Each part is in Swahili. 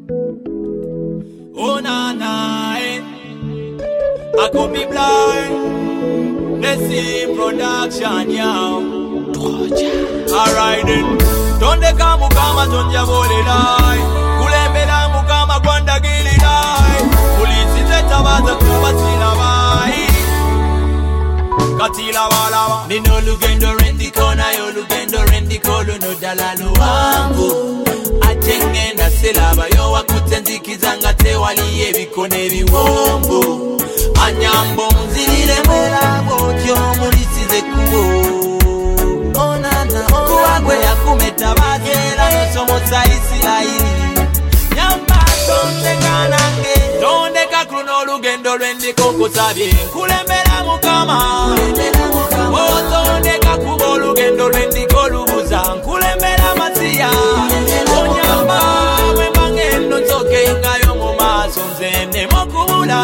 Oh na na, I could be blind. Let's see production, yo. Alright then. Donde kamu kama tonja bole dai. Kulembela mukama gwanda gili dai. Polisi zetabaza kubasila bai. Katila walawa. Nino lugendo rendi kona yo lugendo rendi kolo no dalalu wangu. Atenge na selaba yo wakutenzikizanga tewaliye bikone biwombo. Anyambo mzilile mwela motyo mulisize kubo. Onana kuwagwe ya kumetabazela nosomo saisi laini. Nyamba tondeka nange tondeka kruno lugendo lwendi koko sabye. Kulembela mukama tondeka kubo lugendo lwendi kolubuza. Kulembela masiya onyamba wembangendo nsoke ngayo mumaso nzene mokubula.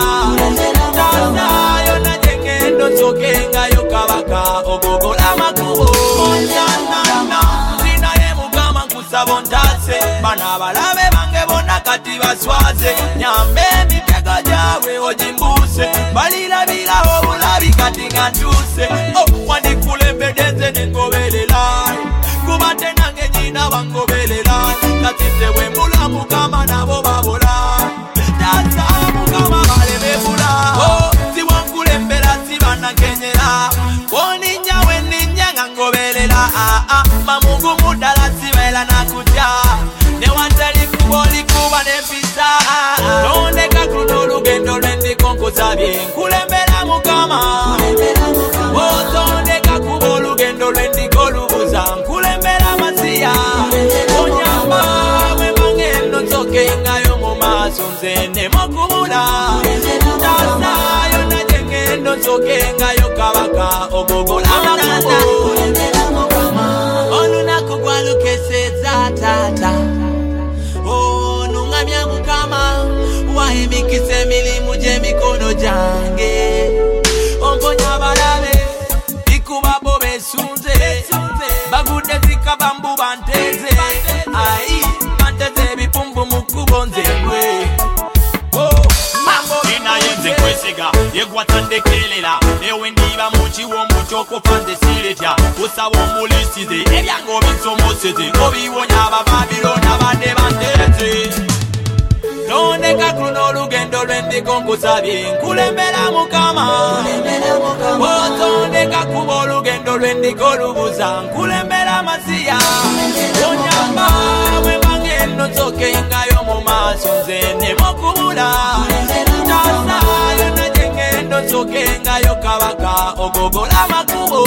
Yo na jengendo nsokenga yo kabaka ogogola makubo. Onana zina ye mugama nkusabontase. Bana balabe bange bona kati baswaze. Nyambe mitego jawe ojimbuse. Balila bila obulabi kati ngantuse. Wandikule denze nengobelela. Kubate nange jina wangobelela. Kati sewe mula mugama nabo babola. Dasa mugama balebe bula. Woninya weninya ngangobelela mamungu mudala sibela nakuja ne wantali kuboli kuba nempisa. Tondeka kruno lugendo lwendi konko sabye. Kulembela mukama tondeka kubo lugendo lwendi kolubuza. Kulembela masiya onyamba wembangendo nsoke ngayo mumaso nzene mokubula. Tasayo na jengendo nsoke ngayo kabaka ogogola makubo. Olunaku gwalukeseza tata nungamya mukama wahimikise emilimu gy'emikono gyange. Omponya balabe ikubabo besunze. Bagudde zikabambu banteze. Ayi banteze ebipumbu mukubo nzengwe. Kwesiga yegwatandekelela ewe ndiba muchiwo muchoko fanze siletya usawo mulisize ebyango binsomoseze obiwonya abababilona bade bandeze. Tondeka kruno lugendo lwendi konkusabye. Nkulembela mukama tondeka kubo lugendo lwendi kolubuza. Nkulembela masiya onyamba wembangendo nsoke ngayo mumaso nzene mokubula. Tasayo na jengendo nsoke ngayo kabaka ogogola makubo.